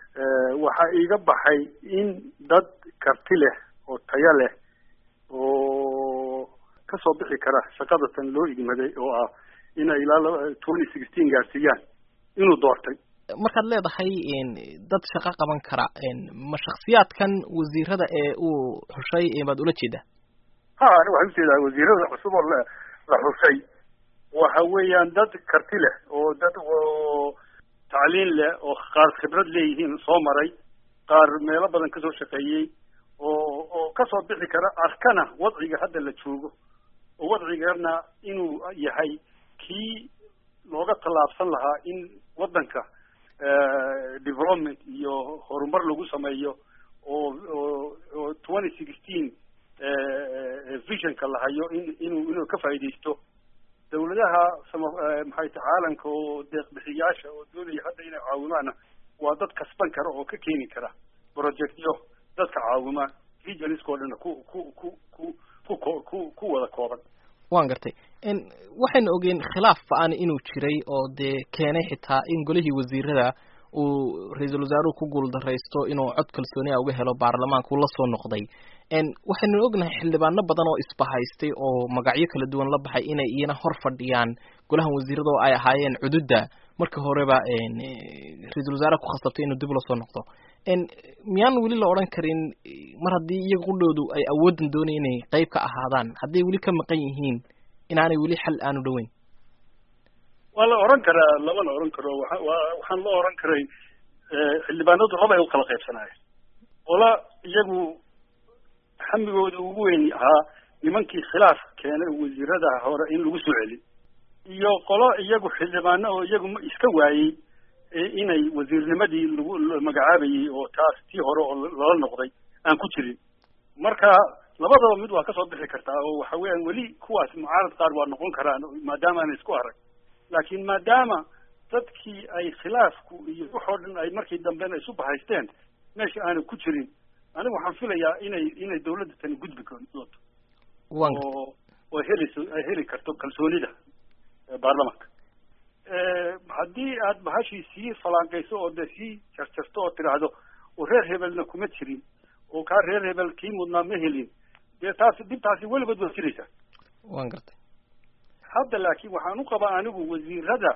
waxa iga baxay in dad karti leh oo tayo leh oo ka soo bixi kara shaqada tan loo igmaday oo ah inay ilaa 2016 gaarsiiyaan inuu doortay. markaad leedahay dad shaqo qaban kara ma shakhsiyaadkan wasiirada ee uu xushay baad ula jeedaa? waxaan ujeedaa wasiirada cusub oo la xushay waxa weeyaan dad karti leh oo dad oo tacliin leh oo qaar khibrad leeyihiin soo maray, qaar meelo badan kasoo shaqeeyey oo kasoo bixi kara arkana wadciga hadda la joogo oo wadcigeena inuu yahay kii looga tallaabsan lahaa in wadanka development iyo horumar lagu sameeyo oo 2016 visionka la hayo inuu ka faa'iideysto dawladaha maxay tahay caalamka oo deeq bixiyaasha oo doonaya hadda inay caawimaana waa dad kasban kara oo ka keeni kara projectyo dadka caawima regionskoo dhan ku wada kooban. waan gartay waxaynu ogeen khilaaf ba'an inuu jiray oo dee keenay xitaa in golihii wasiirada uu ra-iisul wasaaruhu ku guuldaraysto inuu cod kalsooni uga helo baarlamaanka uu la soo noqday. waxaynu ognahay xildhibaano badan oo isbahaystay oo magacyo kala duwan la baxay inay iyana hor fadhiyaan golahan wasiirada oo ay ahaayeen cududda marka horeba ra-iisul wasaaraha ku khasabtay inuu dib ula soo noqdo. miyaan weli la odhan karin mar haddii iyaga qudhoodu ay awooddan doonay inay qayb ka ahaadaan hadday weli ka maqan yihiin inaanay weli xal aanu dhoweyn? waa la oran karaa, lama la oran karo. waxaan la oran karay xildhibaanadu laba ay u kala qaybsanaayeen. ola iyagu xamigooda ugu weyn ahaa nimankii khilaaf keenay wasiirada hore in lagu soo celi, iyo qolo iyagu xildhibaano oo iyagu iska waayey inay wasiirnimadii lagu magacaabayey oo taas tii hore oo lala noqday aan ku jirin. marka labadaba mid waa kasoo bixi kartaa oo waxa weeyaan weli kuwaas mucaarad qaar waa noqon karaan maadaama aan isku arag, laakiin maadaama dadkii ay khilaafku iyo waxoo dhan ay markii dambena isu bahaysteen meesha aanu ku jirin, anigu waxaan filayaa inay dawladda tani gudbi doonto oo ay heli karto kalsoonida baarlamaanka. haddii aad bahashii sii falaanqayso oo de sii jarjarto oo tidhaahdo oo reer hebelna kuma jirin oo kaa reer hebel kii mudnaa ma helin, dee taasi dhibtaasi weligood waa jiraysaa. waan gartay. hadda laakiin waxaan u qabaa anigu wasiirada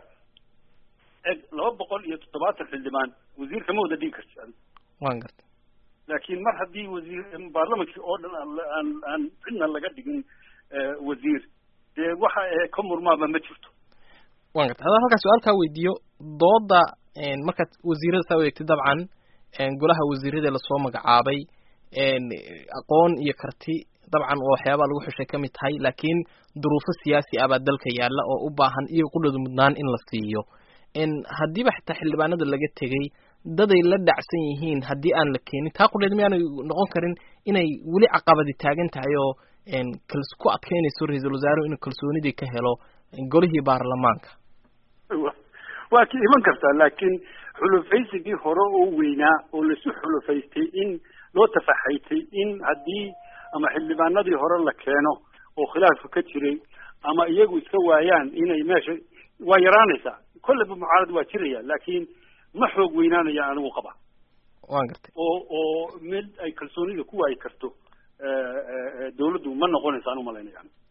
270 xildhibaan wasiir kama wada dhigi karti adigu. waan gartay. laakiin mar haddii baarlamankii oo dhan aan cidna laga dhigin wasiir, dee waxa ka murmaaba ma jirto. waan gartay. haddaan halkaa su-aalkaa weydiiyo dooda markaad wasiirada saa u eegtay dabcan golaha wasiirada lasoo magacaabay aqoon iyo karti dabcan oo waxyaabaa lagu xushay ka mid tahay, laakiin duruufo siyaasi ah baa dalka yaalla oo u baahan iyo qudhooda mudnaan in la siiyo. haddiiba xitaa xildhibaanada laga tegey daday la dhacsan yihiin haddii aan la keenin taa qudheed miyaanay noqon karin inay weli caqabadi taagan tahay oo ku adkeynayso ra-iisul wasaaruhu inuu kalsoonidii ka helo golihii baarlamaanka? waa ki iman kartaa, laakiin xulufaysigii hore oo weynaa oo laisu xulufaystay in loo tafaxaytay in haddii ama xildhibaanadii hore la keeno oo khilaafka ka jiray ama iyagu iska waayaan inay meesha waa yaraanaysaa. kolleyba mucaarad waa jiraya, laakiin ma xoog weynaanaya anigu qaba. waan gartay. oo mid ay kalsoonida ku waayi karto dawladdu ma noqonaysa aan umalaynaya.